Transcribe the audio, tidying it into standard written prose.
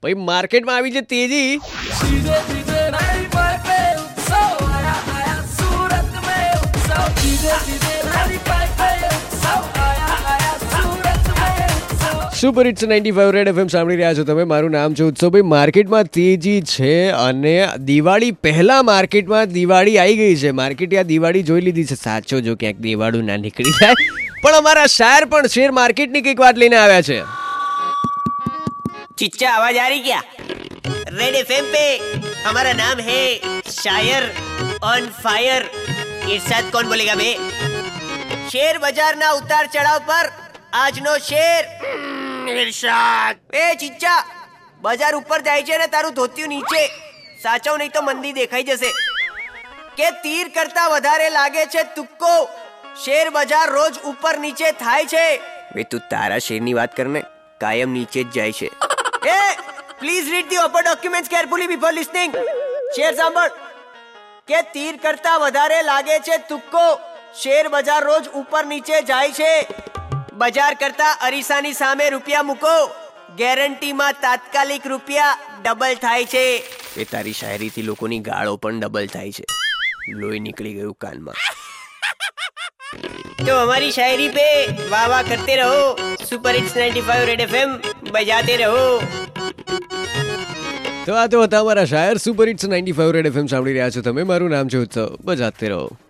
ભાઈ માર્કેટમાં આવી છે તેજી. સુપર હિટ્સ 95 રેડ એફએમ સાંભળી રહ્યા છો તમે. મારું નામ છે ઉત્સવ. ભાઈ માર્કેટમાં તેજી છે અને દિવાળી પહેલા માર્કેટમાં દિવાળી આવી ગઈ છે. માર્કેટે આ દિવાળી જોઈ લીધી છે. સાચો જો ક્યાંક દિવાળું ના નીકળી જાય. પણ અમારા શાયર પણ શેર માર્કેટની કંઈક વાત લઈને આવ્યા છે. चिच्चा आवाज आ रही क्या? रेड एफएम पे हमारा नाम है शायर ऑन फायर. इरशाद कौन बोलेगा बे? शेर बाजार ना उतार चढ़ाव पर આજનો શેર ઇરશાદ. એ ચિચ્ચા, બજાર ઉપર જાય છે ને તારું ધોતિયું નીચે. સાચવ નહીં તો મંદી દેખાઈ જશે. કે તીર કરતા વધારે લાગે છે તુક્કો. શેર બજાર રોજ ઉપર નીચે થાય છે. વે તું તારા શેરની વાત કરને, કાયમ નીચે જ જાય છે. એ please read the offer documents carefully before listening. શેર સાંભળ. કે તીર કરતા વધારે લાગે છે તુક્કો. શેર બજાર રોજ ઉપર નીચે જાય છે. બજાર કરતા અરીસાની સામે રૂપિયા મૂકો, ગેરંટીમાં તાત્કાલિક રૂપિયા ડબલ થાય છે. એ તારી શાયરીથી લોકોની ગાળો પણ ડબલ થાય છે. લોહી નીકળી ગયું કાનમાં. તો અમારી શાયરી पे वाह वाह करते रहो. सुपर हिट्स 95 रेड एफएम बजाते रहो. તો આ તો હતા અમારા શાયર. સુપર હિટ્સ 95 રેડ એફએમ સાંભળી રહ્યા છો તમે. મારું નામ છે ઉત્સવ. બજાતે રહો.